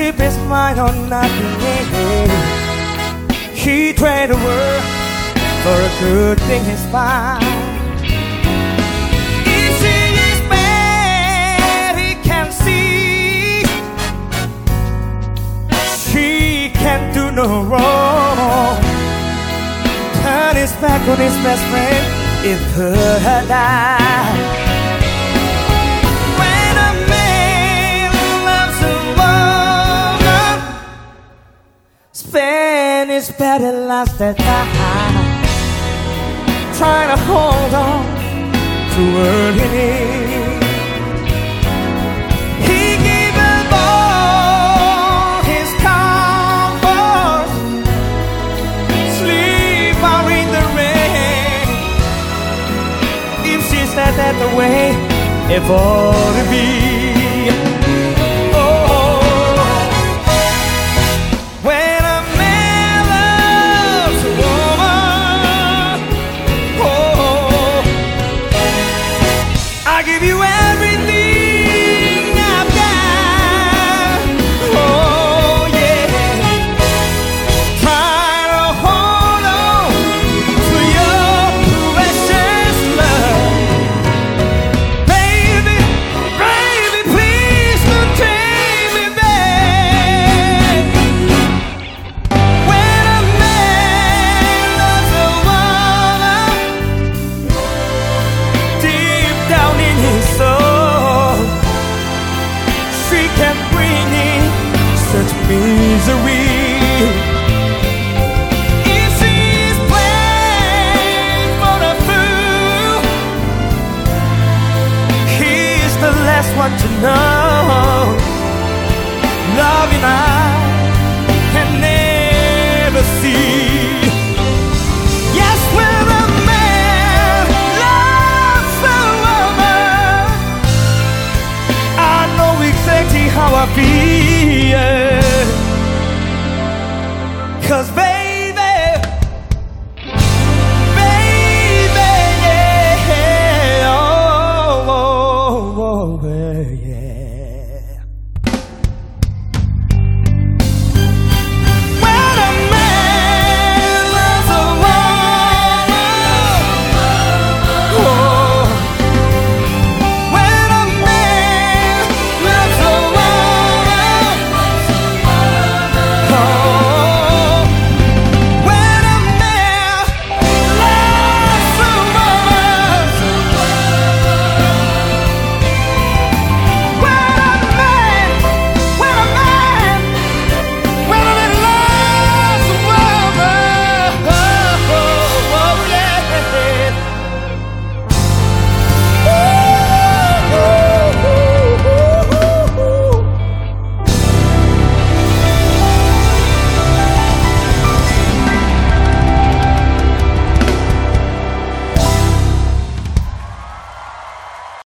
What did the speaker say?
keep his mind on nothing. He traded the world for a good thing he's found. If she is bad, he can see she can't do no wrong. Turn his back on his best friend, it put her down. When a man loves a woman, spend his better last that time trying to hold on to what he needs. He gave up all his comfort, sleep out in the rain. If she said that the way it ought to be. Misery. If she's playing for the fool, he's the last one to know.